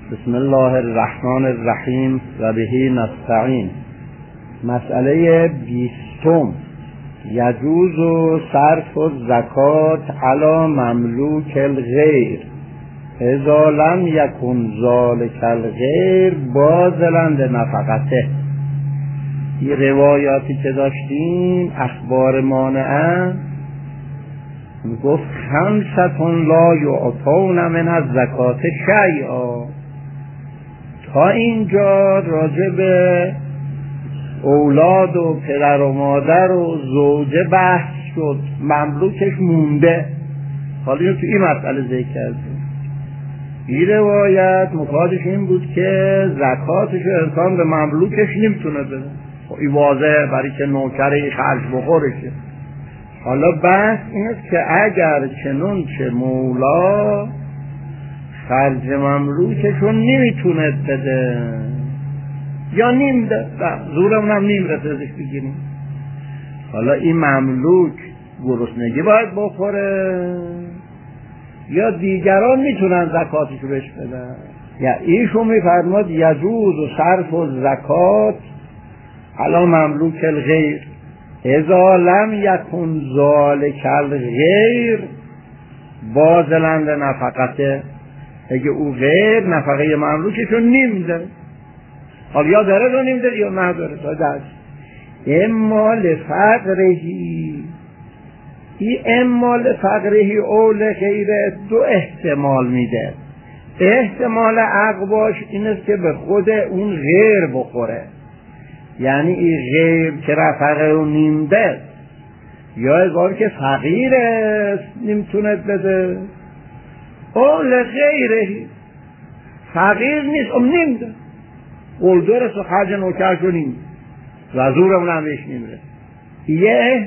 بسم الله الرحمن الرحیم و بهی نستعین. مسئله 20. یجوز صرف الزکات علی مملوک الغیر اذا لم یکن ذلک الغیر باذلا لنفقته. این روایاتی که داشتیم اخبار مانعه گفت خمسة لا یعطون من الزکات شیئا. تا اینجا راجع به اولاد و پدر و مادر و زوجه بحث شد، مملوکش مونده. حالا اینو تو این مسئله ذکر کردیم. این روایت مفادش این بود که زکاتش انسان به مملوکش نمیتونه بده. این واضحه برای که نوکره خرج بخورشه. حالا بحث این است که اگر چنون چه مولا خرج مملوکشون نمیتونه بده یا نیم ده، زورمون هم نیم رسزش بگیریم، حالا این مملوک گرسنگی باید بخوره یا دیگران میتونن زکاتشو بهش بدن؟ یا ایشون میفرماد یجوز و صرف و زکات علی مملوک الغیر اذا لم یکن ذلک الغیر باذلا لنفقته. اگه او غیر نفقه مملوکشو نمیده، حالا یا داره رو نمیده یا نداره، تا دست اما لفقرهی. این اما لفقرهی او لغیره دو احتمال میده. احتمال عقباش این است که به خود اون غیر بخوره، یعنی این غیر که نفقه رو نمیده، یا اگر که فقیر است نمیتونه بده، او لغیره فقیر نیست نمیده، قلدرست و خرج نوکرش رو نمیده و زورمون هم بهش نمیره. یه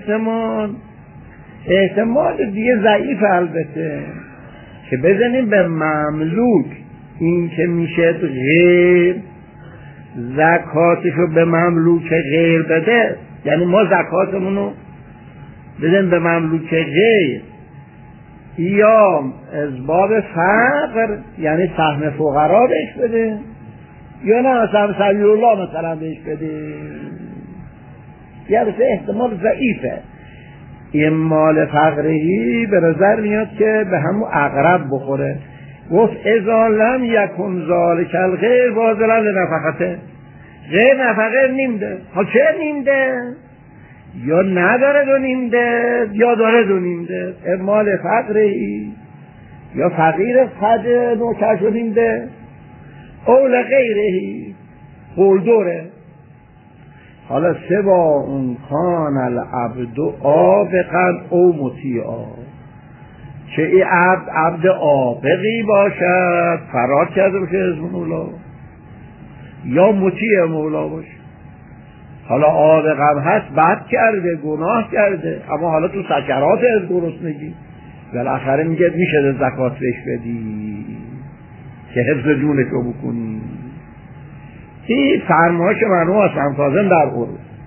احتمال دیگه ضعیف البته که بزنیم به مملوک این که میشه غیر زکاتشو به مملوک غیر بده، یعنی ما زکاتمونو بدیم به مملوک غیر، یا از باب فقر یعنی سهم فقرا بهش بده، یا نه مثلا سبیل الله مثلا بهش بده. یه احتمال ضعیفه. این مال فقرهی به نظر میاد که به همون اقرب بخوره. گفت اذا لم یکن ذلک الغیر باذلا لنفقته. غیر نفقه نیمده. حالا چه نیمده؟ یا نداره دو نیمده یا داره دو نیمده. مال فقرهی یا فقیر خرج نوکرش نیمده، او لغیرهی قلدره. حالا سوا اون کان العبد آبقا او مطیعا، چه این عبد آبقی باشد فرار کرده باشه از مولا یا مطیع مولا باشه. حالا آبقم هست بد کرده گناه کرده، اما حالا تو سکرات از گرسنگی بالاخره میگه میشه زکات بهش بدی که حفظ جونشو بکنی. این فرمایش مرحوم حسن کاظم در قرآن.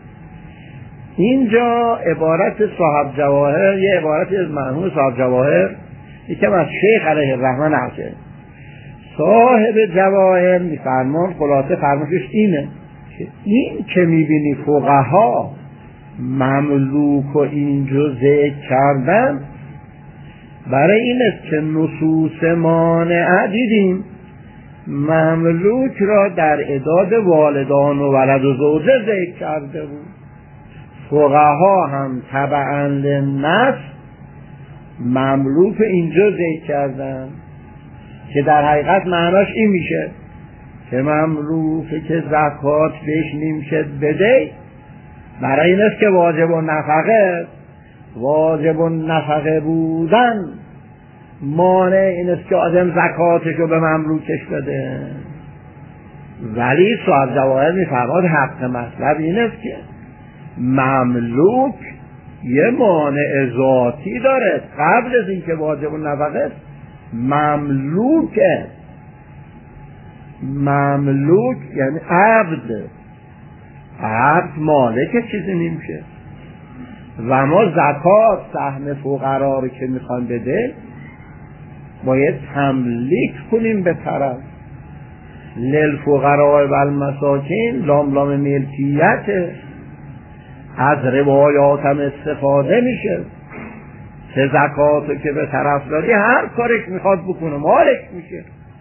اینجا عبارت صاحب جواهر، یه عبارتی از مرحوم صاحب جواهر یکم از شیخ علیه الرحمن نقشه. صاحب جواهر میفرمان خلاصه فرمایشش اینه که این که میبینی فقها مملوک و اینجا ذکر کردن برای این است که نصوص مانعه دیدیم مملوک را در اعداد والدان و ولد و زوجه ذکر کرده بود. فقها هم تبعا للنص مملوک اینجا ذکر کردن که در حقیقت معناش این میشه که مملوک که زکات بهش نمیشه بده برای این است که واجب و نفقه بودن مانع این است که آدم زکاتشو به مملوکش بده. ولی صاحب جواهر میفرماد حق مطلب این است که مملوک یه مانع ذاتی داره قبل از اینکه واجب و نفقه است. مملوک یعنی عبد مالک چیزی نمیشه و ما زکات سهم فقرا رو که میخوان بده باید تملیک کنیم به طرف. للفقراء و المساکین لام ملکیت، از روایات هم استفاده میشه. چه زکاتو که به طرف دادی هر کارش میخواد بکنه مالک میشه.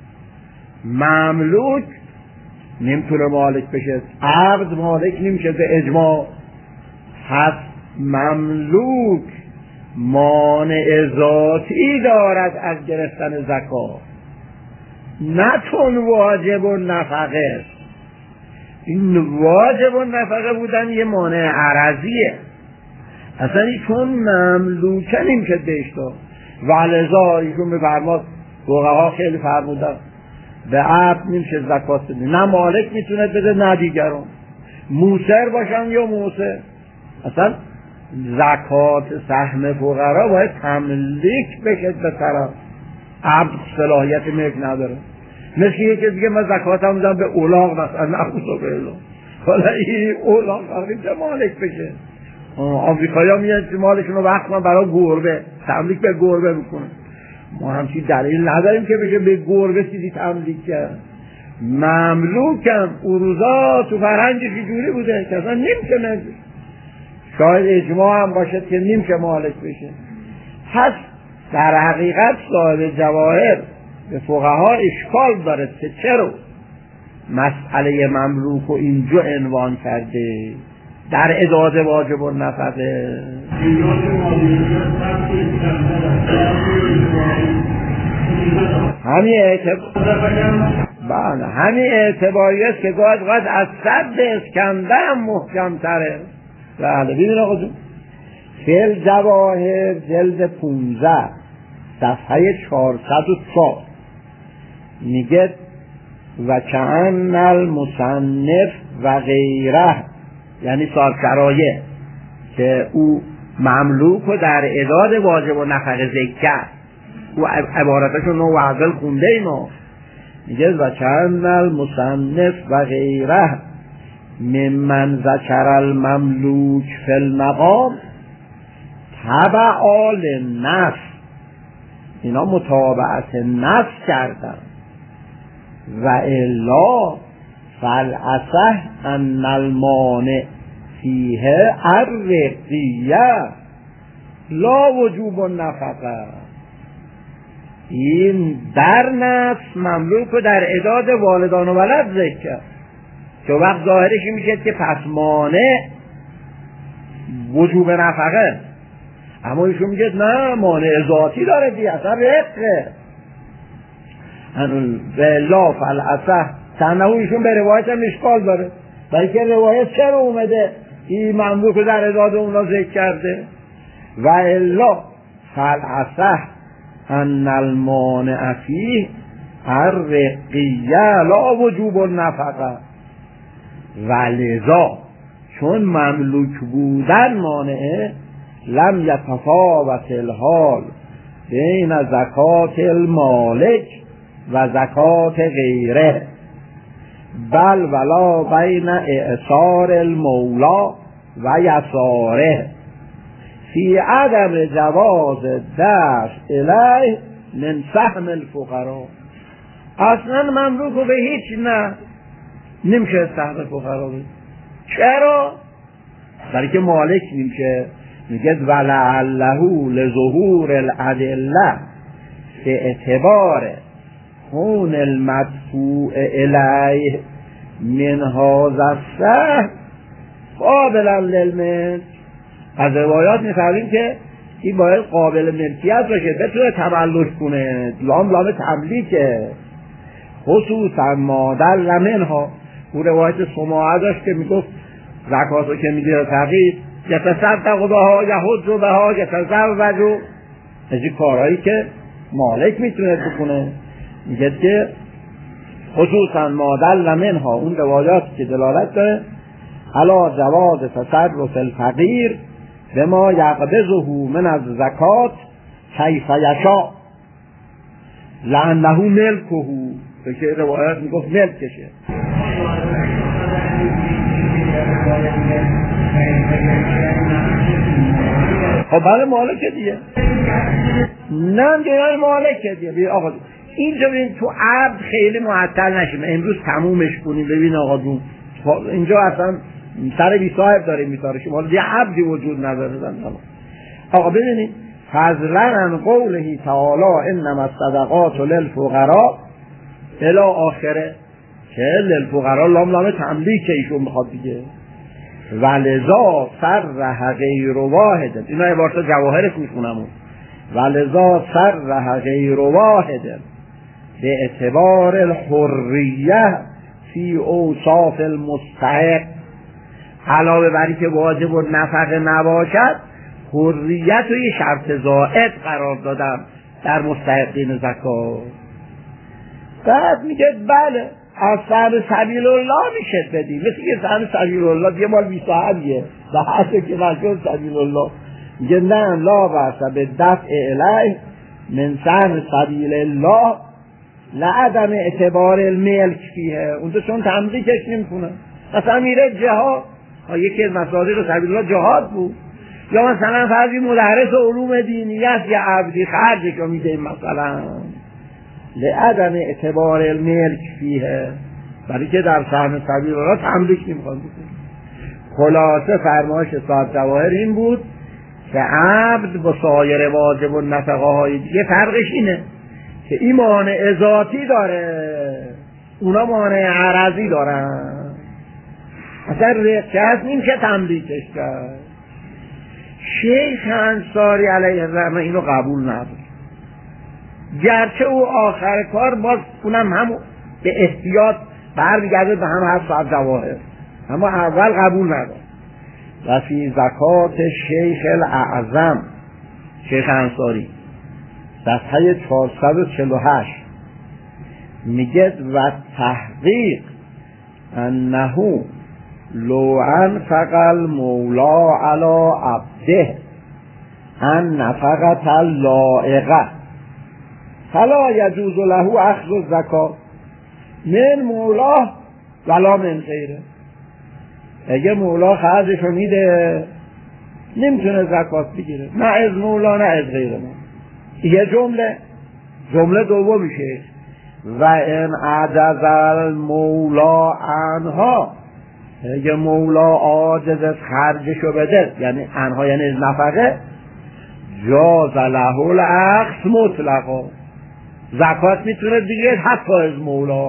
مملوک نمیتونه مالک بشه، عبد مالک نمیشه به اجماع. پس مملوک مانع ذاتی دارد از گرفتن زکات، نه چون واجب و نفقه. این واجب و نفقه بودن یه مانع عرضیه، اصلا چون مملوکه نمیشه بهش داد. ولذا ایشون بفرماد، فقها خیلی فرمودن به عبد نمیشه زکات بده، نه مالک میتونه بده نه دیگران، موسر باشن یا موسر. اصلا زکات سهم فقرا باید تملیک بشه به طرف، عبد صلاحیت ملک نداره. مثل یکی دیگه من زکاتم میدم به اولاغ مثلا، نعوذ بالله، حالا این اولاغ فقط مالک بشه. آمریکایی ها میاد مالشون رو وقت من برای گربه تملیک به گربه میکنه. ما همچین دلیل نداریم که بشه به گربه چیزی تملیک کرد. مملوکم اروزا تو فرهنگش جوری بوده که اصلا نمیشه، شاید اجماع هم باشد که نمیشه مالک بشه. پس در حقیقت صاحب جواهر به فقها اشکال داره که چرا مسئله مملوک رو اینجا عنوان کرده در اداد واجب و نفقه. همین اعتباری است که گاهی از صد اسکندر هم محکم تره. بله ببین آقا جون، فیل جواهر جلد 15 صفحه 404 میگه و کأن المصنف و غیره، یعنی صاحب شرایع که او مملوک رو در اداد واجب و نفقه ذکر کرد، او عبارتشو نو عدل خونده اینا، میگه و کأن المصنف و غیره ممن ذکر المملوک فی المقام تبع للنفس، اینا متابعت نفس کردن. و الا فالاصح ان المانع فیه الرقیه لا وجوب النفقه. این در نفس مملوک رو در اداد والدان و ولد ذکر کرد که وقت ظاهرش میشه که پس مانع وجوب نفقه، اما ایشون میگه نه مانع ذاتی داره دیگه، اصلا رقه. لا فالاصح تنهو ایشون به روایت هم اشکال داره، برای که روایت چرا اومده این مملوک رو در اداد اونا ذکر کرده. و الا فالاصح ان المانع فیه الرقیه لا وجوب النفقه. ولذا چون مملوک بودن مانعه لم یتفاوت الحال بین زکات المالک و زکات غیره، بل ولا بین اعصار المولا و یساره فی عدم جواز دفع الیه من سهم الفقراء. اصلا مملوک رو به هیچ نمیشه سهم فقراء بده. چرا؟ برای که مالک نمیشه. میگه ولعله لظهور الادله به اعتبار کون المدفوع الیه من هذا السهم قابلا للملک. از روایات میفهمیم که این باید قابل ملکیت باشه، بتونه تملک کنه، لام تملیکه. خصوصا مادر لمنها، اون روایت سماعه داشت که میگفت زکاتو که میگیره تقیید یتصدق بها یحج بها یتزوج، از این کارهایی که مالک میتونه بکنه. میگه که خصوصا مادر لمنها، اون روایات که دلالت داره علی جواز تصرف الفقیر بما یقبضه من از زکات کیف یشاء لانه ملکه، که روایات میگفت ملکشه. خب بله مالکه دیگه، نه دیگه مالکه دیگه. آقا اینجا ببین تو عبد خیلی معطل نشیم، امروز تمومش کنیم. ببین آقا جون اینجا اصلا سر بی صاحب داریم میتارشیم، حالا یه عبدی وجود نداره. آقا ببینید فضلا عن قوله تعالی انما الصدقات للفقراء الی آخره، که للفقراء لام تنبیه که ایشون میخواد دیگه. ولذا صرح غیر واحد، اینا عبارت جواهرش میخونم. ولذا صرح غیر واحد به اعتبار الحریه فی اوصاف المستحق، علاوه بری که واجب و نفقه نباشد، حریت و یه شرط زائد قرار دادم در مستحقین زکات. بعد میگه بله از سهم سبیل الله میشه بدی، مثل که سهم سبیل الله یه مال 27 بحثه که نشد سبیل الله. میگه نه لا بحثه به دفع الیه من سهم سبیل الله لعدم اعتبار الملک فیه. اونجا چون تملیکش نمیکنه، مثلا میره جهاد، یکی از مصادیق سبیل الله جهاد بود، یا مثلا فرضی مدرس علوم دینی است یا عبدی خرجش رو میده مثلا لعدم اعتبار الملک فیه، برای که در سهم سبیل الله تملیک نمیخواد بکنه. خلاصه فرمایش صاحب جواهر این بود که عبد با سایر واجب و نفقه های دیگه فرقش اینه که این مانع ذاتی داره، اونا مانع عرضی دارن. اصلا رقصه هست نمیشه تملیکش کرد. شیخ انصاری علیه الرحمه اینو قبول نداره، گرچه او آخر کار باز اونم همون به احتیاط برمیگرده به هم حرف صاحب جواهر، اما اول قبول نداره. و فی زکات شیخ الاعظم، شیخ انصاری صفحه 448 میگه و تحقیق انه لو انفق المولا علی عبده ان نفقت اللائقه فلا یجوز له اخذ الزکات من مولا ولا من غیره. اگه مولا خرجشو میده نمیتونه زکات بگیره، نه از مولا نه از غیر مولا. یه جمله دوم میشه و ان عجز المولا عنها، اگه مولا عاجز از خرجشو بده، یعنی عنها یعنی از نفقه، جاز له الاخذ مطلقا، زکات میتونه دیگه حتی از مولا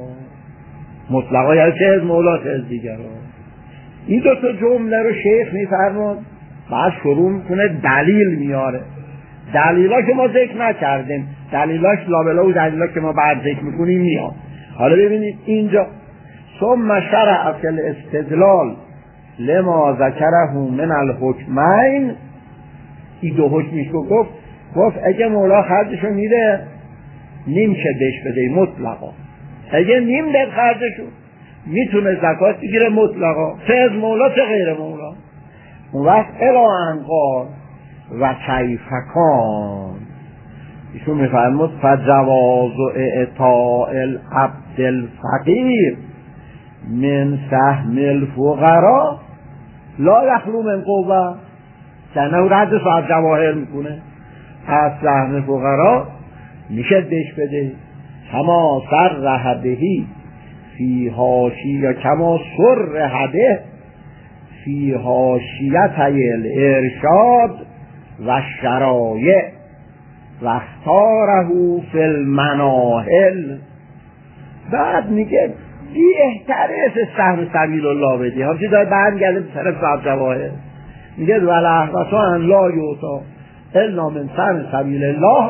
مطلقا، یعنی چه از مولا چه از دیگر. این دو تا جمله رو شیخ میفرماد، بعد شروع میکنه دلیل میاره. دلیلا که ما ذکر نکردیم، دلیلاش لابلا و دلیلا که ما بعد ذکر میکنیم میاد. حالا ببینید اینجا ثم شرع فی الاستدلال لما ذکره من الحکمین، این دو حکمیش رو گفت اگه مولا خرجشو میده نمیشه بهش بده مطلقا، اگه نیم ده خرجشو میتونه زکات بگیره مطلقا، چه از مولا چه غیر مولا. اون وقت الا انقار و کیفکان ایشون میفرمود فجواز اعطاء العبد الفقیر من سهم الفقراء لا یخلو من قوه، کنه رد صاحب جواهر میکنه از سهم فقراء میشه بهش بده، کما صرح بهی فی حاشیه کما صرح به فی حاشیتي الارشاد و شرایع و اختاره فی المناهل. بعد میگه بهتره سهم سبیل الله بدی، همچنین داره برمیگرده به طرف صاحب جواهر، میگه والاحوط ان لا یعطی الا من سهم سبیل الله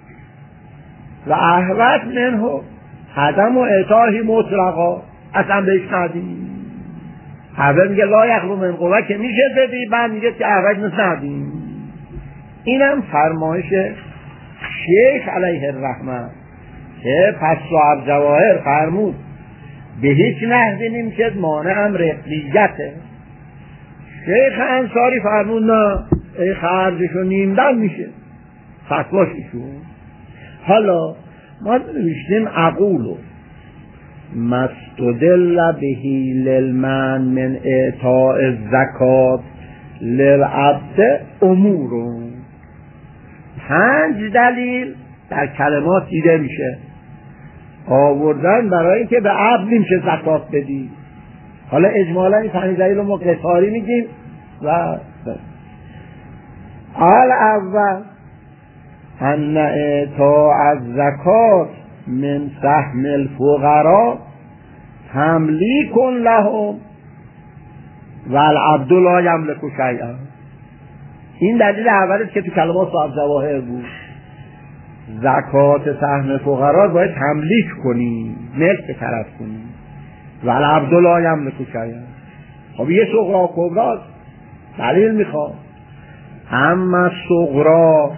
و احوط منه عدم و اعطاهی مطلقا، اصلا بهش ندیم. اول میگه لا یخلو من قوه که میشه بدی، بعد میگه که احوط ندیم. اینم فرمایش شیخ علیه الرحمه که پس صاحب جواهر فرمود به هیچ نحوی نمیشه مانعم رقلیته. شیخ انصاری فرمود نه ای خرجشو نیمدن میشه، فتواش ایشون. حالا ما نوشتیم اقولو مستدل بهی للمن من اعطاء الزکات للعبد امورون، 5 دلیل در کلمات دیده میشه. آوردن برای اینکه به عبد نمیشه زکات بدی. حالا اجمالا این تنیزهی رو ما قطاری میگیم و اول ان اعطاء الزکات من سهم الفقراء تملیک لهم والعبد لا یملک شیئا. این دلیل اولش که تو کلمات صاحب جواهر بود. زکات سهم فقرا باید تملیک کنی، ملک به طرف کنی. والعبد لا یملک شیئا. خب یه صغرا و کبرا دلیل میخواد. اما صغرا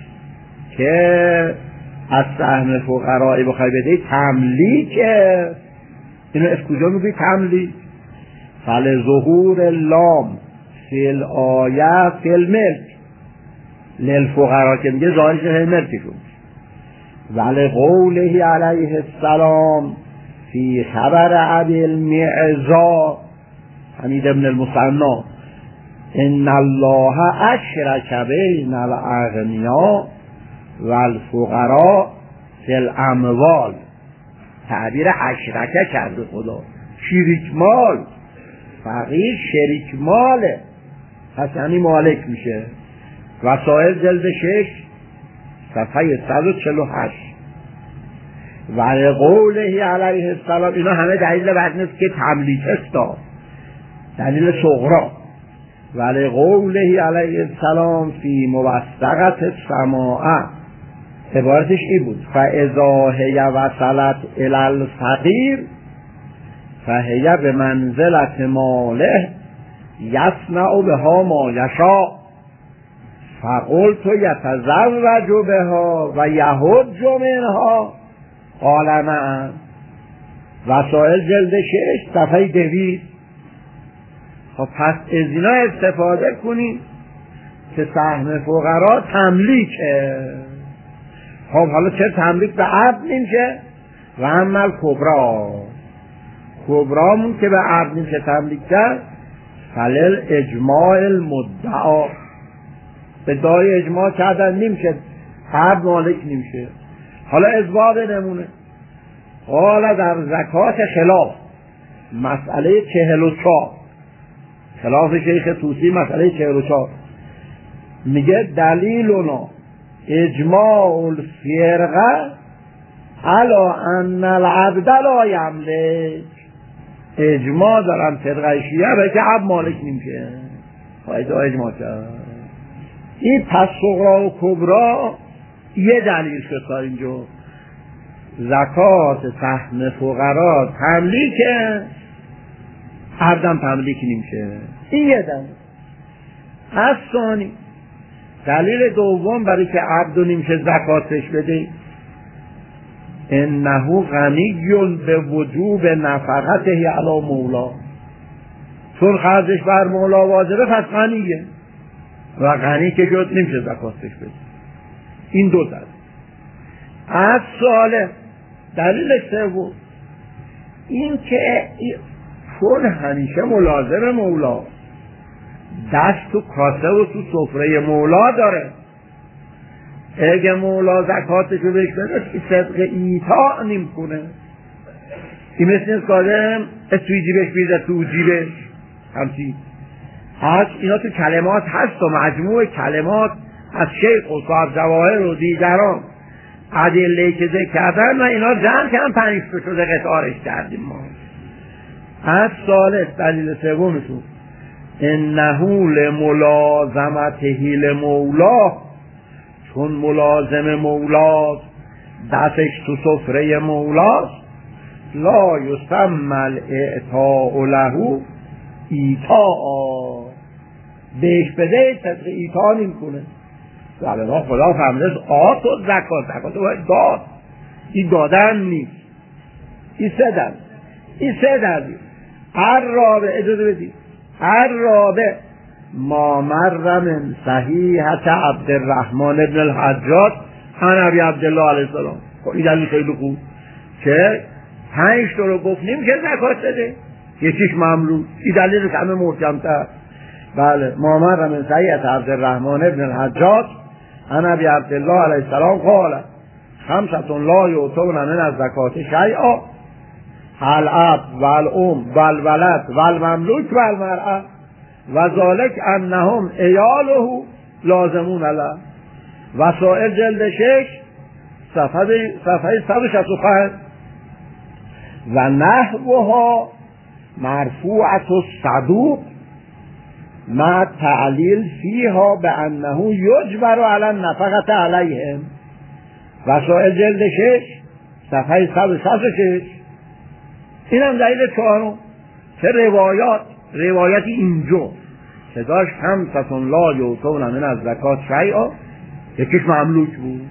که از سهم فقرایی بخوای بدهی تملیکه. اینو از کجا میگی تملیک؟ فلظهور اللام فی الآیه فی الملک للفقرا که میگه ظاهرش ملکشون. ولقوله علیه السلام فی خبر ابی المعزا حمید ابن المثنی ان الله اشرک بین الاغنیاء والفقراء فی الاموال. تعبیر اشرکه کرده خدا، شریک مال. فقیر شریک ماله، پس یعنی مالک میشه. وسائل جلد 6 صفحه 148. ولقوله علیه السلام، اینا همه دلیل بعد نیست که تملیک است، دلیل صغرا. ولقوله علیه السلام فی موثقة السماع، عبارتش این بود فاذا هی وصلت الی الفقیر فهی بمنزلة ماله یصنع بها ما یشاء فقلت یتزوج بها و یحج منها قال نعم. وسائل جلد 6 صفحه 200. خب پس از اینا استفاده کنیم که سهم فقرا تملیکه. خب حالا چه تملیک به عبد نمیشه؟ و عمل کبرامون که به عبد نمیشه تملیک کرد فلل اجماع المدعا، به دای اجماع کردن نمیشه، عبد مالک نمیشه. حالا اثبات نمونه. قال در زکات خلاف مسئله 44، خلاف شیخ طوسی مسئله 44 میگه دلیلنا اجماع الفرقه علی ان العبد لا یملک. اجماع دارن فرقه شیعه به که عبد مالک نمیشه. فایده اجماع کرد. این پس صغرا و کبرا یه دلیل شد تا اینجا. زکات سهم فقرا تملیکه، عبدم تملیک نمیشه. این یه دلیل. از ثانی دلیل دوم برای که عبد نمیشه زکاتش بده انه غنی به وجوب نفقته علی مولا، چون خرجش بر مولا واجبه پس غنیه و غنی که شد نمیشه زکاتش بده. این دو دلیل. از ساله دلیل سوم این که چون همیشه ملازم مولا، دست تو کاسه و تو سفره مولا داره، اگه مولا زکاتشو بهش بده صدق ایطاع نمیکنه. این مثل نیست کادم توی جیبش بیده تو جیبش همچی. از اینا تو کلمات هست و مجموع کلمات از شیخ و صاحب جواهر و دیگران ادله که ذکر کردن و اینا جمع کردن 5 شده قطارش کردیم ما. از ثالث دلیل سومشون انه لملازمته لمولا، چون ملازم مولاست دستش تو سفره مولاست، لا یسمى الاعطاء له ایطاء، بهش بده صدق ایطاء نمیکنه. ولی خدا فهمیده آت و زکات باید داد، این دادن نیست. این سه دلیل. هر رابع اجازه بدید، هر رابع ما مر من صحیحت عبدالرحمن ابن الحجاج عن ابی عبدالله علیه السلام. این دلیل خیلی خوب که 5 تا رو گفت نمیشه زکات بده، یکیش مملوک. این دلیل که همه محکم‌تر. بله ما مر من صحیحت عبدالرحمن ابن الحجاج عن ابی عبدالله علیه السلام قال خمسة لا یؤتون من الزکات شیئا العبد والام والولد والمملوک والمرأة و ذالک انهم عیاله لازمون له. وسائل جلد 6 صفحه 165. و نحوها مرفوعة الصدوق مع تعلیل فیها به انه یجبر علی النفقة علیهم. وسائل جلد 6 صفحه 166. این هم دلیل چهارم که روایتی اینجا که داشت خمسة لا یؤتون من الزکات شیئا، یکیش مملوک بود.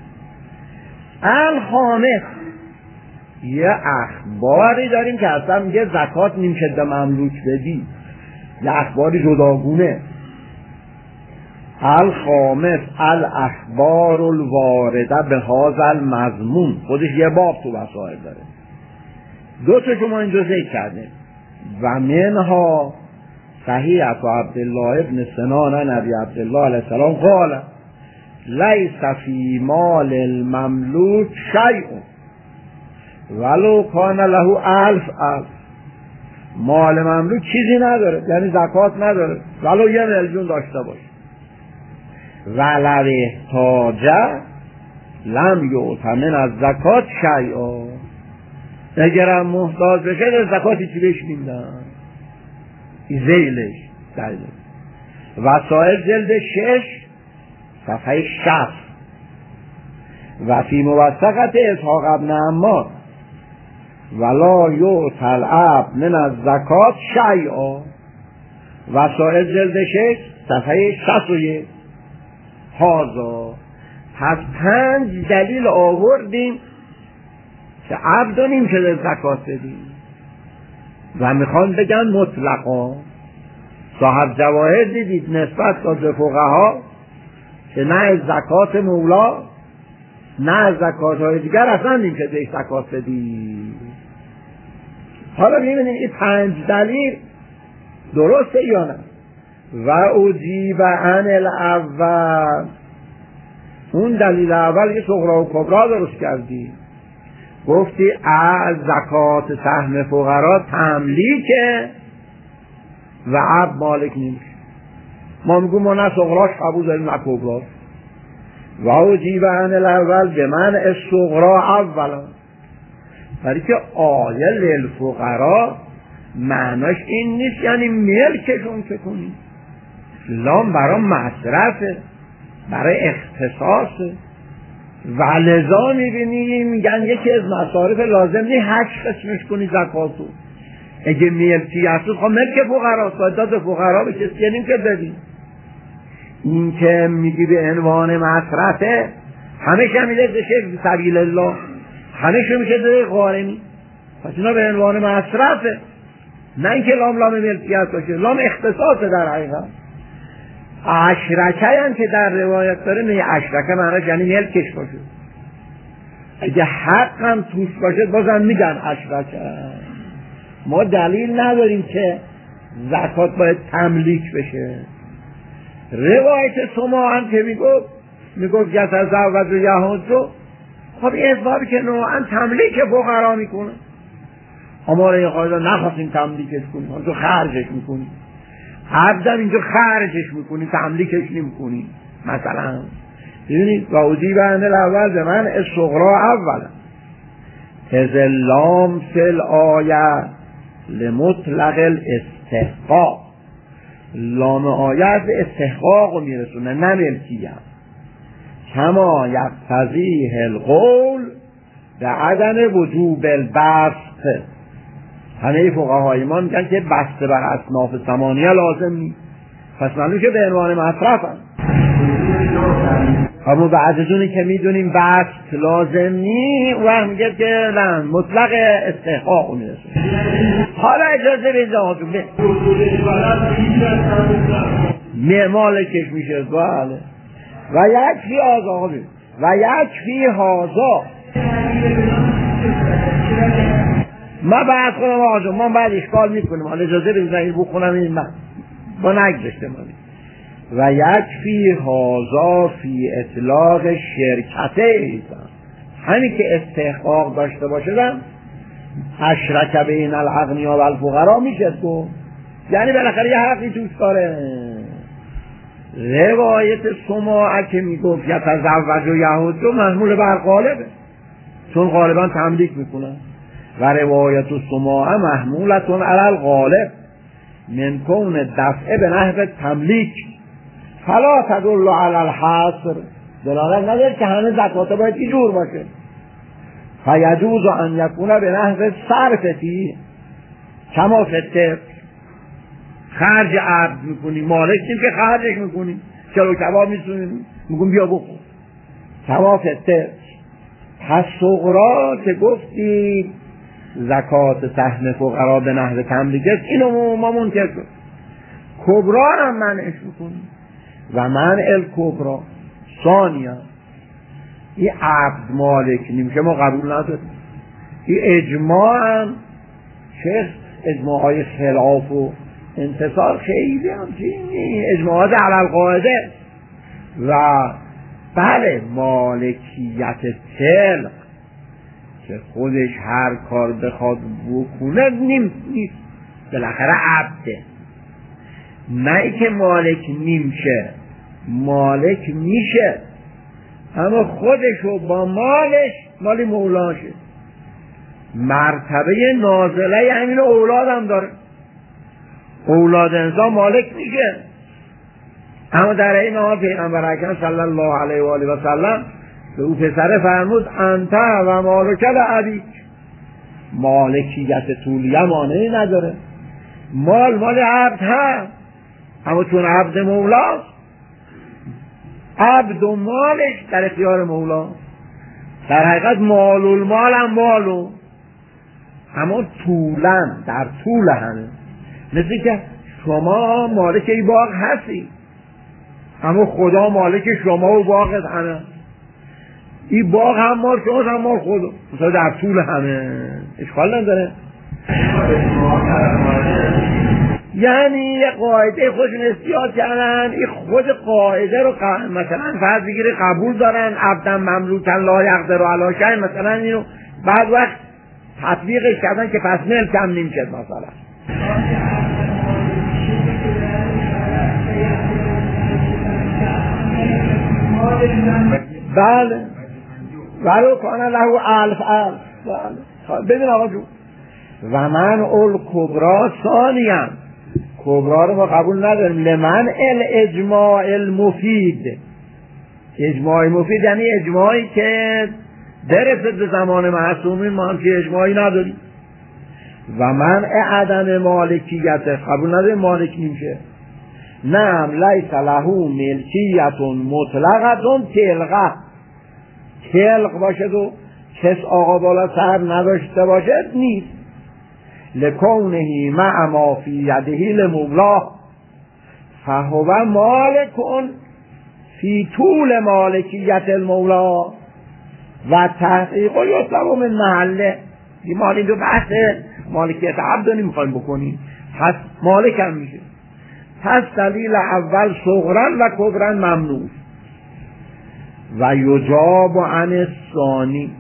الخامس یه اخباری داریم که اصلا میگه زکات نمیشه به مملوک بدی، یه اخباری جداگونه. الخامس الاخبار الوارده به هذا المضمون، خودش یه باب تو وسائل داره، دو تا شما اینجا ذکر کردیم. و منها صحیحة عبدالله ابن سنان نبی عبدالله علیه السلام قال لیس فی مال المملوک شیء ولو کان له 1000 مال مملوک چیزی نداره، یعنی زکات نداره، ولو 1,000,000 داشته باشه. ولو احتاج لم یؤت من الزکات شیئا، اگرم محتاج بشه در زکاتی چی بهش میدن؟ زیلش دلیل. وسائل جلد 6 صفحه 60. و فی موثقت اسحاق ابن عمار ولا یؤت العبد من الزکات شیئا. وسائل جلد 6 صفحه 61. هذا. پس 5 دلیل آوردیم که عبد نمیشه در زکات بدیم و میخوان بگن مطلقا. صاحب جواهر دیدید نسبت به فقها که نه از زکات مولا نه از زکات های دیگر اصلا نمیشه بهش زکات بدیم. حالا ببینید این 5 دلیل درسته یا نه؟ و اجیب عن الاول، اون دلیل اول یه صغرا و کبرا درست کردی، گفتی از زکات سهم فقرا تملیکه و عبد مالک نمیشه. ما میگویم ما نه صغراش قبول داریم نه کبراش. و اجیب عن الاول به من الصغرا اولا، برای که آیه للفقرا معناش این نیست یعنی ملکشون که کنی، لام برای مصرفه، برای اختصاصه. و لذا میبینی میگن یکی از مصارف لازم نیست 8 قسمش کنی زکاتو. اگه ملکی هستو خب ملک فقراست، داد فقرا به کسی نیم که بدی. این که میگی به عنوان مصرفه همش هم میده بشه سبیل الله، همش میشه ده غارمی، پس اینا به عنوان مصرفه، نه اینکه لام ملکیت باشه، لام اختصاصه. در حقیقت اشرکه هم که در روایت داره نه، اشرکه معنیش یعنی ملکش باشه. اگه حق هم توش باشه بازم میگن اشرکه. ما دلیل نداریم که زکات باید تملیک بشه. روایت شما هم که میگفت گت از اول و یهانجو، خب این اسبابی که نوعا تملیک فقرا میکنه، اما این قاعده نخواستیم تملیکش کنیم، تو خرجش میکنیم. عبدم اینجا خرجش میکنی، تملیکش نمیکنی. مثلا ببینید و اجیب عن الاول به من الصغرا اولا از لام فل آیه لمطلق الاستحقاق، لام آیه از استحقاق میرسونه نه ملکیت. کما یقتضیه القول به عدم وجوب البسط، همه فقهای ما میگن که بسته بر اصناف ثمانیه لازم نیست، پس معلوم که به عنوان مصرف هم. اما بعد از اونی که میدونیم بسط لازم نیست و میگه که نه مطلق استحقاق میرسه. حالا اجازه بدید آقا مالکش میشه. بله. و یکفی آقا و یکفی هازا. ما بعد خودم آقا جون ما بعد اشکال میکنیم، حالا اجازه بدید این بخونم این من با نگذاشته مالی. و یکفی هازا فی اطلاق شرکته ایزن، همین که استحقاق داشته باشه اشرک بین الاغنیا و الفقرا میشه تو، یعنی بالاخره یه حقی توش داره. روایت سماعه که میگفت یتزوج و یهود محمول بر غالبه، چون غالبا تملیک میکنن، و روایت سماعه محمولتون علی الغالب من کون دفعه به نحو تملیک فلا تدل علی الحصر، دلالت نداره که همه زکات باید اینجور باشه. فیجوز ان یکون به نحو صرفتی کما فی خرج عبد میکنی، مالک نیم که خرجش میکنی، چلو کباب میسونیم میگم بیا بخور کما فی پس صغرا که گفتی زکات سهم فقرا به نحو تملیکه اینو ما منکر شد، کبرا هم منعش میکنی و منع الکبرا ثانیا این عبد مالک نیم که ما قبول نداریم. این اجماع هم چه اجماع های خلاف و انتصار خیلی هم چینی اجماعات علی القاعده. و بله مالکیت طلق که خودش هر کار بخواد بکنه نیست، بالاخره عبده، نه ای که مالک نیمشه، مالک میشه اما خودشو با مالش مالی مولاشه. مرتبه نازله همین اولاد هم داره، اولاد انسان مالک میشه، اما در این حال پیغمبر اکرم صلی الله علیه و آله و سلم به او پسر فرمود انت و مالک لابیک، مالکیت طولیه مانعی نداره، مال عبد هست، اما چون عبد مولاست عبد و مالش در اختیار مولا، در حقیقت مال المال هم مالو، اما طولن در طول همه، مثل که شما مالک ای باغ هستی اما خدا مالک شما و باغت همه، این باغ هم مال شما هم مال خدا، مثلا در طول همه اشکال نداره. یعنی یه قاعده خودشون استیاد کردن، این خود قاعده رو مثلا فرض بگیره قبول دارن، عبدن مملوکن لا یقدر علی شیء، مثلا اینو بعد وقت تطبیقش کردن که پس ملک هم نمیشه مثلا. بله ولو کان له الف بله. ببین آقا جو و من اول کبرا ثانیم، کبرا رو ما قبول نداریم، لمن الاجماع المفید، اجماع مفید یعنی اجماعی که درسته به زمان معصومین ما هم که اجماعی نداریم. و من عدم مالکیت قبول نداریم، مالک نمیشه، نعم لیس له ملکیت مطلقه تلقه، تلق باشد و کس آقا بالا سر نداشته باشد نیست، لکونه مع ما فی یده لمولا فهو مالکون فی طول مالکیت المولا و تحقیق و یطلب من محله. ما این دو بحث مالکیت عبد رو نمیخوایم بکنیم، پس مالک هم میشه. پس دلیل اول صغرا و کبرا ممنوع و یجاب عن الثانی.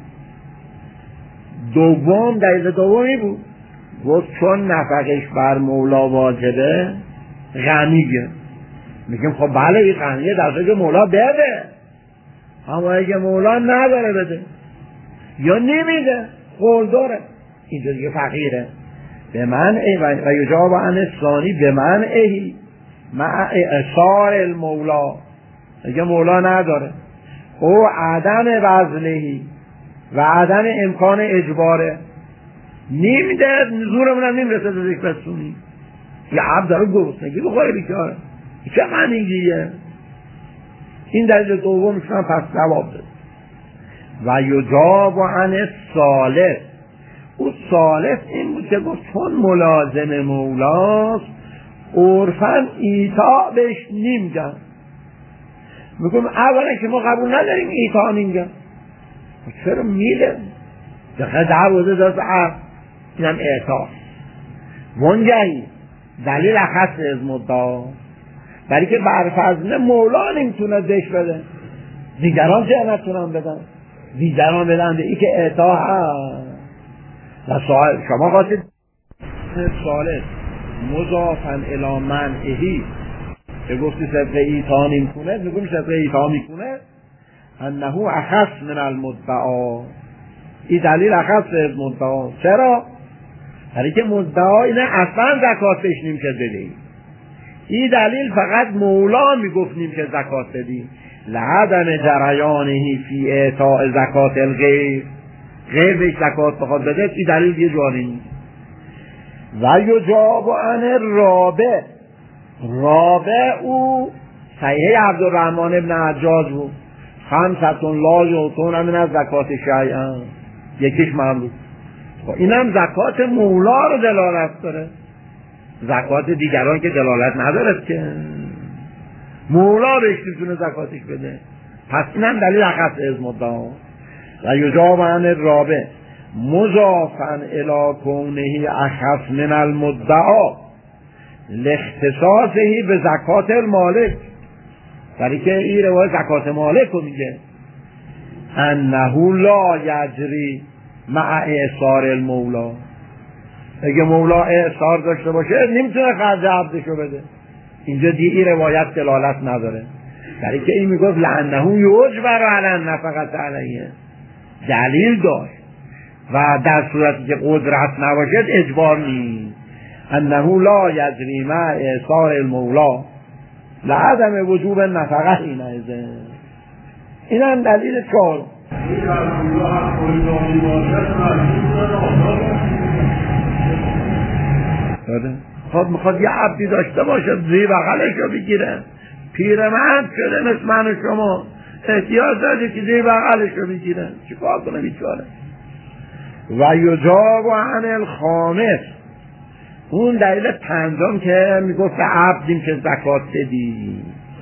دوم دلیل دومی بود، گفت چون نفقش بر مولا واجبه غنیه، میگیم خب بله این غنیه در صورتی که مولا بده، اما اگه مولا نداره بده یا نمیده قول داره اینجا دیگه فقیره. به من و یجاب عن الثانی به من مع اثار المولا، اگه مولا نداره او عدم بذلهی و عدم امکان اجباره، نمیده زورمون هم نمیرسه به ذکر رسونی، یه عبد داره گرسنگی بخوره بیچاره، چه معنیه؟ این دلیل دومشون هم پس جواب داد. و یجاب عن الثالث، او ثالث این بود که گفت چون ملازم مولاست عرفاً ایطاع بهش نمیگن، میگم اولا که ما قبول نداریم ایطاع نمیگن، چرا میده دقیقه دعوضه داد عرض اینم ایطاع منجهی دلیل اخص از مدعا، برای که برفضل مولا نمیتونه دش بده، دیگران چه نتونن بدن، دیگران بدن به این که اعطا هست. و شما خواستید سالس مضافن الی منعهی که گفتی صدق ایتا نمیکنه، میگم صدق ایتا میکنه انه اخص من المدعا. این دلیل اخص از مدعا. چرا؟ برای که مدعا اینه اصلا زکات بهش نیم که بدهی. این دلیل فقط مولا میگفت نیم که زکات بدهی. لعدم جریانهی فی اعطاء زکات الغیر، غیر بهش زکات بخواد بده، این دلیل یه جاری نیست. و یجاب عن الرابع، رابع او صحیح عبدالرحمن ابن عجاج بود، خمسة لا یعطون من زکات شیئا، یکیش مملوک. اینم زکات مولا رو دلالت داره، زکات دیگران که دلالت نداره که مولا بهش میتونه زکاتش بده. پس اینم دلیل اخص از مدعا. و یجاب عن الرابع مضافا الی کونه اخص من المدعا لاختصاصه به زکات المالک، برای که این روایت زکات مالک رو میگه انه لا یجری مع اعصار المولا. اگه مولا اعصار داشته باشه نمیتونه خرج عبدشو بده. اینجا دیگه این روایت دلالت نداره، برای که این میگفت لانه یجبر علی نفقت علیه، دلیل داشت و در صورتی که قدرت نباشد اجبار نیست. انه لا یجری مع اعصار المولا لعدم وجوب نفقه. این هم دلیل چهار. میخواد یه عبدی داشته باشه زیر بغلش رو بگیره، پیرمرد شده مثل من و شما، احتیاج داره که زیر بغلش رو بگیره، چی کار کنه بیچاره. و یجاب عن الخامس، اون دلیل پنجم که میگفت به عبدیم که زکات بدی،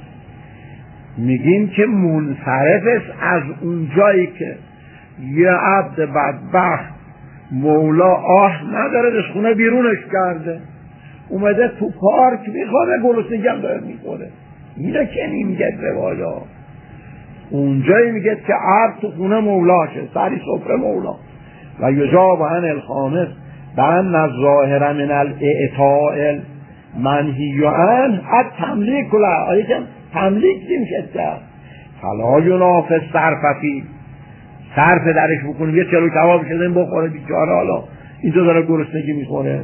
میگیم که منصرفش از اون جایی که یه عبد بدبخت مولا نداره از خونه بیرونش کرده، اومده تو پارک میخوره، گرسنگی هم داره میخوره، اینه که نمیگه روایا. اونجایی میگه که عبد تو خونه مولاشه، سری سفره مولا. و یجاب عن الخامس بان الظاهر من الاعطاء منهی عنه التملیک له، آیه که تملیک نمیشه کرد. فلا ینافی صرفی، صرف درش بکنیم یه چلو کباب شده بخوره بیچاره، حالا اینجا داره گرسنگی میخوره.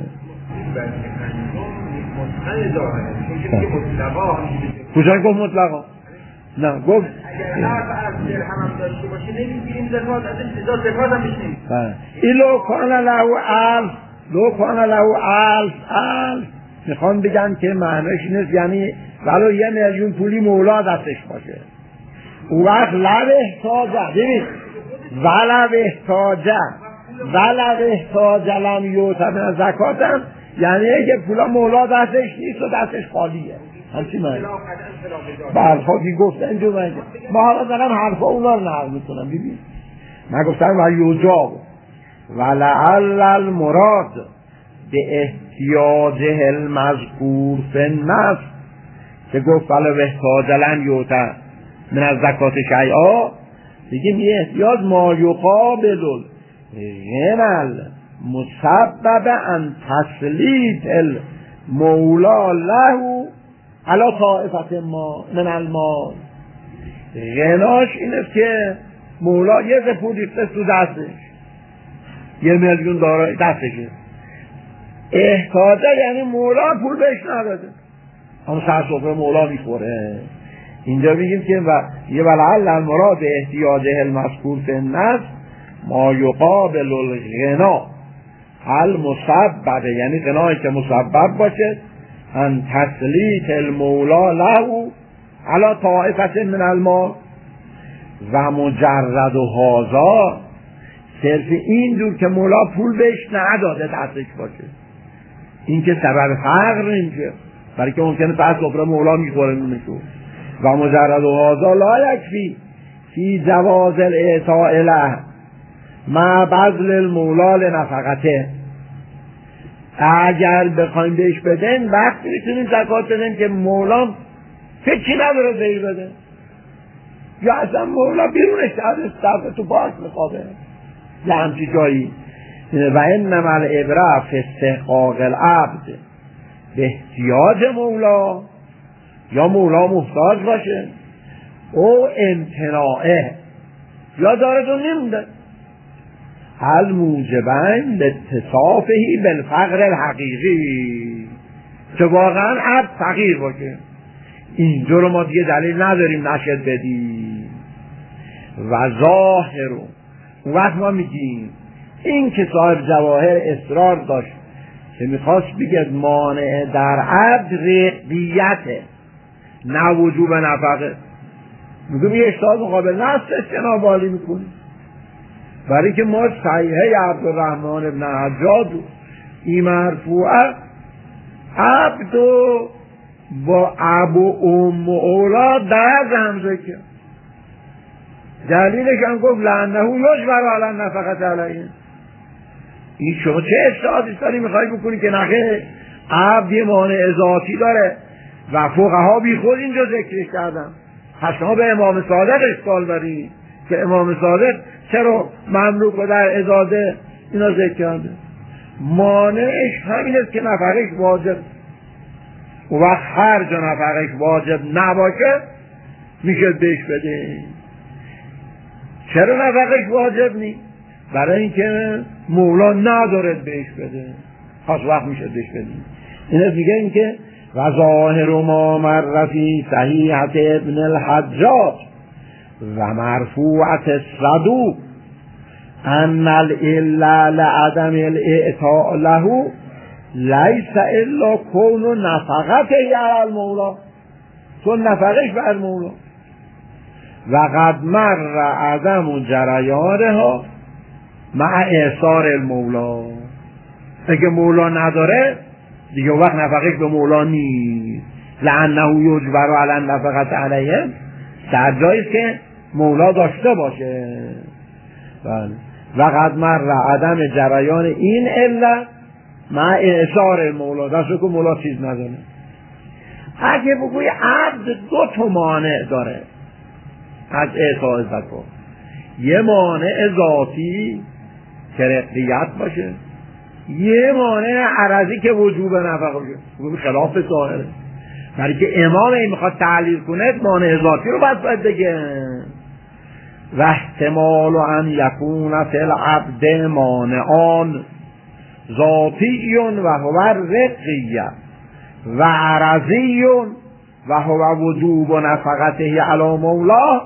کجا گفت مطلقا؟ نه گفت اگر حرف از درهم هم داشته باشه نمیگیریم زکات، از این زکات هم میشنیم. این لو کان له الف میخوان بگن که معنیش نیست، یعنی ولو 1 میلیون پولی مولا دستش باشه، اون وقت لو احتاجه، ببین ولو احتاجه لم یعطى زکاتم، یعنی اگه پولا مولا دستش نیست و دستش خالیه، همچی معنی. برخوا که گفته اینجور معنی. ما حالا دارم حرفا اونا رو نقل میکنم، ببین من گفتم و یجاب ولعل المراد به احتیاجه المذکور فی النص، که گفت ولو احتاج لم یعطى من از زکات شیئا، بگیم یه احتیاج ما یقابل غنل مسبب ان تسلیط المولا له علا طائفت ما من المال. غناش اینه که مولا یه پول ریخته تو دستش، 1 میلیون دارای دستشه، احتاجه یعنی مولا پول بهش نداده، اما سر سفره مولا میخوره. اینجا میگیم که یه ولعل المراد احتیاجه المذکور فی النص ما یقابل الغنا المسبب، یعنی غنایی که مسبب باشه ان تسلیط المولا له علی طائفت من المال. و مجرد و هازا، صرف این دور که مولا پول بهش نداده دستش باشه، این که سبب فقر نمیشه، برای که ممکنه پس سفره مولا میخوره نونشو. و مجرد و هازا لا یکفی فی جواز الاعطاء له مع بذل المولا لنفقته. اگر بخوایم بهش بدن وقتی میتونیم زکات بدن که مولا فکری نداره بهش بده، یا اصلا مولا بیرونش صرف تو پارک میخوابه یه همچی جایی. و انما العبره فی استحقاق العبد به احتیاج مولا، یا مولا محتاج باشه او امتناعه یا داره تو نمیده الموجبین لاتصافه بالفقر الحقیقی، که واقعا عبد فقیر باشه. اینجا رو ما دیگه دلیل نداریم نشد بدیم. و ظاهرو اون وقت ما میگیم این که صاحب جواهر اصرار داشت که میخواست بگه مانع در عبد رقیته نه وجوب نفقه، میگه یه اشتاد مقابل نفسش جنابالی میکنی، برای که ما صحیحه عبدالرحمن ابن حجاج این مرفوعه عبد و با ابو ام اولا در همزه کرد. دلیلش هم گفت لعنه یجبر علی نفقت علیه. این شما چه اشتهادی داری میخوایی بکنی که نخیر عبد یه مانع ذاتی داره و فقها بی خود اینجا ذکرش کردن. پس شما به امام صادق اشکال داری که امام صادق چرا مملوک و در ازاده اینا ذکر کرده. مانعش همین است که نفقش واجب و وقت هر جا نفقش واجب نباشه میشه بهش بده. چرا نفقش واجب نی؟ برای اینکه مولا نداره بهش بده، پس وقت میشه بهش بده. این میگه اینکه و ظاهر ما مر فی صحیحة ابن الحجاج و مرفوعة الصدوق ان العلة لعدم الاعطاء له لیس الا کون نفقته علی المولا، چون نفقش بر مولا. و قد مر عدم جریانها مع اعصار المولا، اگه مولا نداره دیگه وقت نفقش به مولا نیست. لعنه یجبر علی النفقة علیه در جاییست که مولا داشته باشه. و قد مر عدم جریان این علت مع اعصار المولا، دست که مولا چیز نداره. اگه بگوی عبد دو تا مانع داره از اعطاء زکات، یه مانع ذاتی که رقیت باشه، یه مانع عرضی که وجوب نفقه باشه، خلاف ظاهره. برای که امام این میخواد تعلیل کنه مانع ذاتی رو باید بگه. و احتمال ان یکون فی العبد مانعان ذاتی و هو رقیه و عرضی و هو وجوب و نفقته علی مولا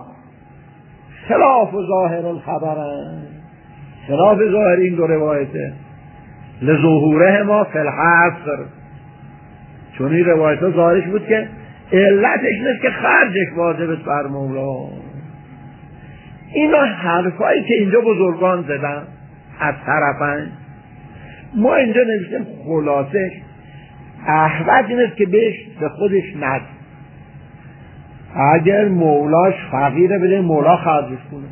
خلاف ظاهر الخبر، خلاف ظاهر این دو روایته. لظهوره ما فی الحصر، چون این روایت ها ظاهرش بود که علتش نیست که خرجش واجبت بر مولا. اینا حرفایی که اینجا بزرگان زدن از طرفن، ما اینجا نوشتیم خلاصش احوط این است که بهش به خودش ند. اگر مولاش فقیره بده مولا خرجش کنه،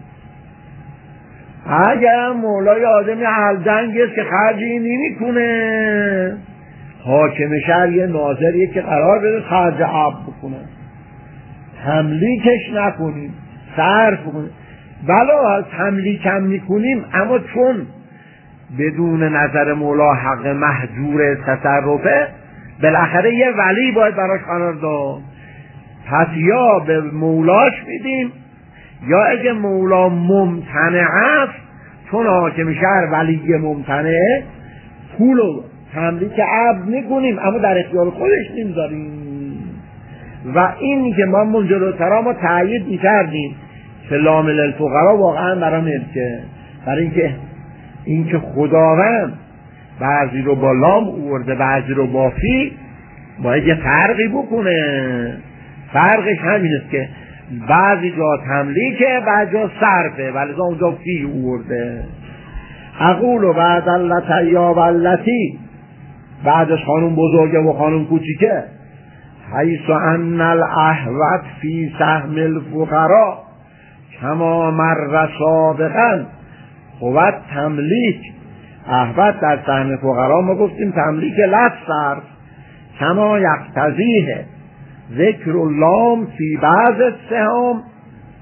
اگر مولای آدمی حلدنگی است که خرجی نمی کنه، حاکم شهر یه ناظریه که قرار بده خرج عبد بکنه، تملیکش نکنیم، صرف کنیم. بلا از تملیکم میکنیم، اما چون بدون نظر مولا حق محجور تصرفه، بالاخره یه ولی باید براش قرار داد. پس یا به مولاش میدیم، یا اگه مولا ممتنع است، چون حاکم شهر ولی ممتنعه، پول و تملیک عبد میکنیم اما در اختیار خودش نمیذاریم. و این که ما منجلوترا ما تأیید میکردیم که لامل الفقرا واقعا برای ملکه، برای اینکه خداوند بعضی رو با لام اورده بعضی رو با فی، باید یه فرقی بکنه. فرقش همین است که بعضی جا تملیکه بعضی جا صرفه، ولی اونجا فی اورده. اقول و بعد اللتی یا واللتی، بعدش خانم بزرگه و خانم کوچیکه، حیث ان الاحوط فی سهم الفقراء کما مر سابقا هو تملیک. احوط در سهم فقرا ما گفتیم تملیک لفظ صرف، کما یقتضیه ذکر اللام فی بعض السهام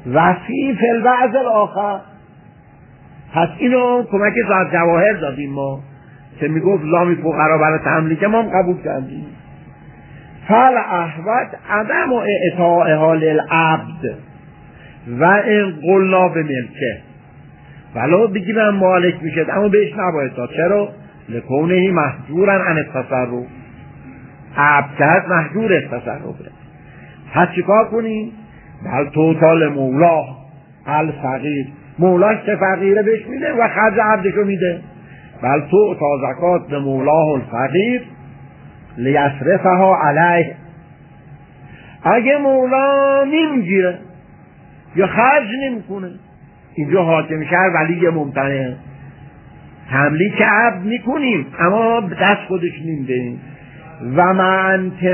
وفی فی البعض الاخر. پس اینو کمک ذات جواهر دادیم ما که میگفت لامی فقرا برای تملیک ما هم قبول کردیم. فال احوت عدم و اعطاء للعبد و این قلنا به ملکه، ولو بگیم مالک میشد اما بهش نباید داد. چرا؟ لکونه محجورن عن التصرف، عبد که هست محجور التصرفه. پس چیکار کنیم؟ بل توتال مولا الفقیر، مولاش که فقیره بهش میده و خرج عبدشو میده. بل تو تا زکات به مولاه الفقیر لیصرفها علیه، اگه مولا نمیگیره یا خرج نمیکنه، اینجا حاکم شهر ولی ممتنع. تملیک عبد میکنیم اما دست خودش نمیدهیم. و مع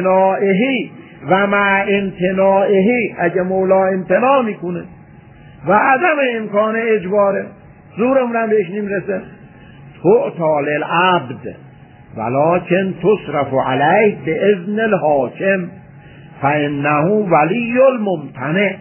امتناعهی اگه مولا امتناع میکنه و عدم امکان اجباره، زورمون بهش نمیرسه، تعطال العبد ولکن تصرف علیه به اذن الحاکم فانه ولی الممتنع.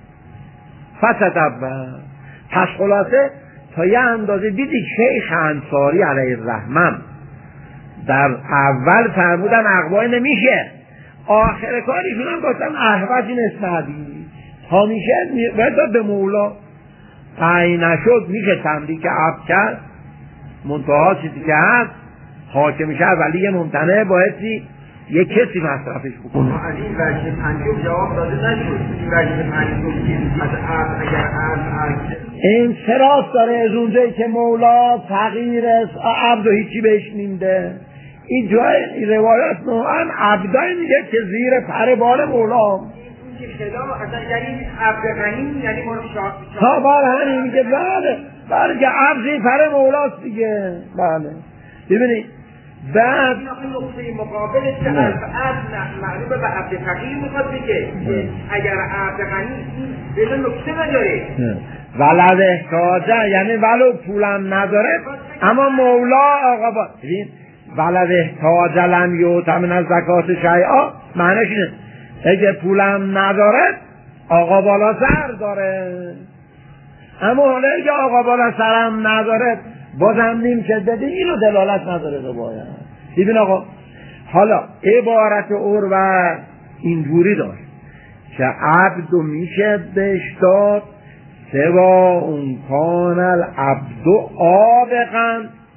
فتدبر. پس خلاصه تا یه اندازه دیدی شیخ انصاری علیه الرحمن در اول فرمودن اقوای نمیشه، آخر کاریشون هم گفتن احوجی نسبتی تا میشه باید به مولا قایی نشد میشه تملیک عبد کرد. منتها چیزی که هست حاکم شهر ولی ممتنع باید یک کسی مصرفش بکنه. از این وجه پنجم جواب داده نشد. این وجه پنجم که از عبد اگر عبد انصراف داره از اونجایی که مولا فقیر است عبد و هیچی بهش نمیده. این جای روایات نوعا عبدای میگه که زیر پر بال مولا که خدا اصلا یعنی عبد غنی یعنی ما تا بار همین میگه بله که عبد زیر پر مولاست دیگه. بله ببینید بعد نقطه مقابلش که عبد معلومه به عبد فقیر میخواد بگه اگر عبد غنی به نکته نداره ولد احتاجه یعنی ولو پولم نداره اما مولا آقا با ولد احتاجه لم یوتا من از زکات شیعا معنیش اینه اگه پولم نداره آقا بالا سر داره، اما حالا اگه آقا بالا سرم نداره بازم نمیشه بده، اینو دلالت نداره رو باید. ببین آقا حالا عبارت عروه اینجوری داشت که عبد میشه بهش داد سوا اون کان العبد آبقا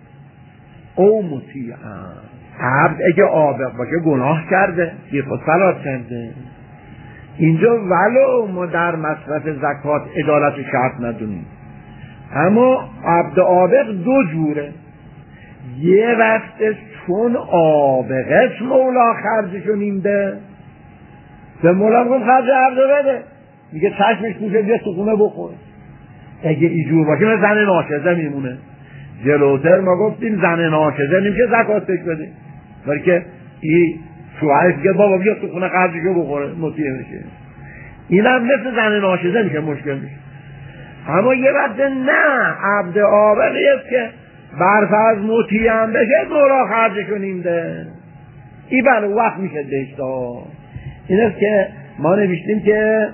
او مطیعا. عبد اگه آبق باشه گناه کرده بی خود صلات کرده. اینجا ولو ما در مصرف زکات عدالت شرط ندونیم، اما عبد آبق دو جوره. یه وقت چون آبقه مولا خرجشو نیمده به مولا کن خرج عبد بده، میگه چشمش پوشه بیا تو خونه بخوره. اگه اینجور باشه من زن ناشزه میمونه. جلوتر ما گفتیم زن ناشزه نمیشه زکاتش بده، برای که این شوهرش میگه بابا بیا تو خونه خرجشو بخوره مطیع میشه. اینم مثل زن ناشزه میشه مشکل میشه. اما یه وقت نه عبد آبقی است که برفرض مطیع هم بشه مولا خرجشو نیمده، این بله وقت میشه دشتا. این است که ما نوشتیم که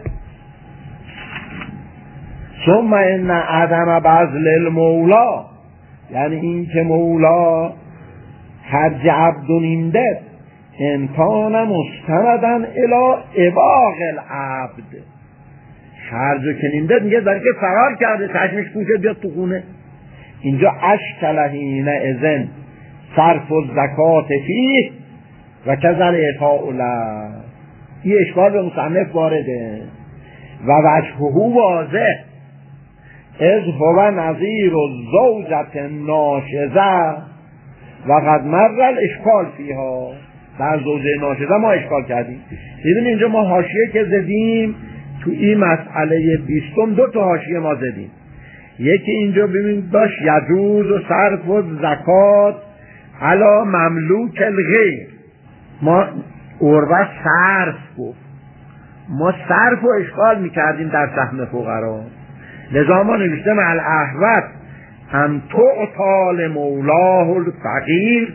ثم ان عدم بذل المولا، یعنی این که مولا خرج عبد نیمده امکان مستندن الی اباق العبد، خرجو که نیمده میگه داره که فرار کرده چشمش پوشه بیاد تو خونه. اینجا اشکلهین ازن صرف و زکات فیه و کذل اعطاء له، این اشکال به مصنف وارده و وجهه واضح از هو نظیر الزوجة ناشزه و قد مر الاشکال فیها. در زوجه ناشزه ما اشکال کردیم. ببین اینجا ما حاشیه که زدیم تو این مسئله 20 دو تا حاشیه ما زدیم. یکی اینجا ببین داشت یجوز و صرف و زکات علی مملوک الغیر، ما عروه صرف گفت، ما صرف و اشکال میکردیم در سهم فقرا، لذا ما نوشته مع الاحوط ان تعطال مولاه الفقیر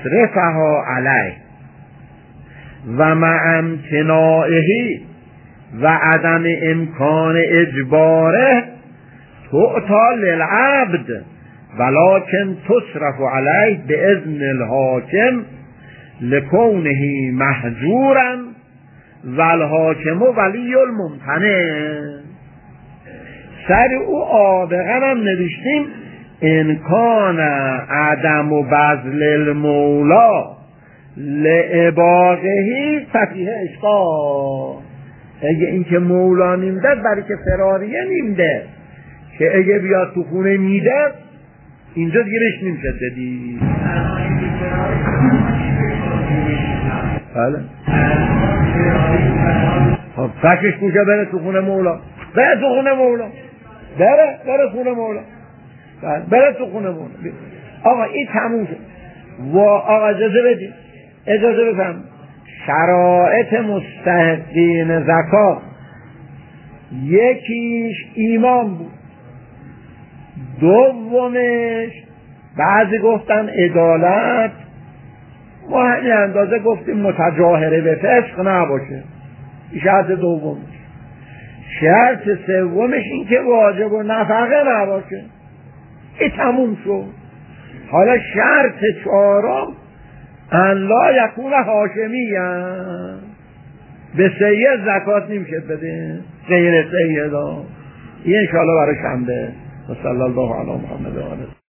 لیصرفها علیه و مع امتناعه و عدم امکان اجباره تعطی للعبد ولکن تصرف علیه باذن الحاکم لکونه محجورا والحاکم ولی الممتنع. سر او آبغن هم نوشتیم انکان عدم و بذل المولا لعباقهی ففیه اشکال. اگه این که مولا نیمده برای که فراریه نیمده که اگه بیاد تو خونه میده اینجا گیرش نمیشه دادی. بله خب فکش کجا بره تو خونه مولا، بره تو خونه مولا، بره خونه مولا، بره تو خونه مولا. آقا این تموم شد. و آقا اجازه بدید، اجازه بفهم شرایط مستحقین زکات یکیش ایمان بود، دومش بعضی گفتن عدالت، ما همین اندازه گفتیم متجاهره به فسق نباشه، شرط دومش. شرط سومش این که واجب و نفقه نباشه. این تموم شد. حالا شرط چهارم ان لا یکون هاشمی به سید زکات نمیشه بده، غیر سید ها. این انشاءالله برای شنبه. و صلی الله علی محمد و آله.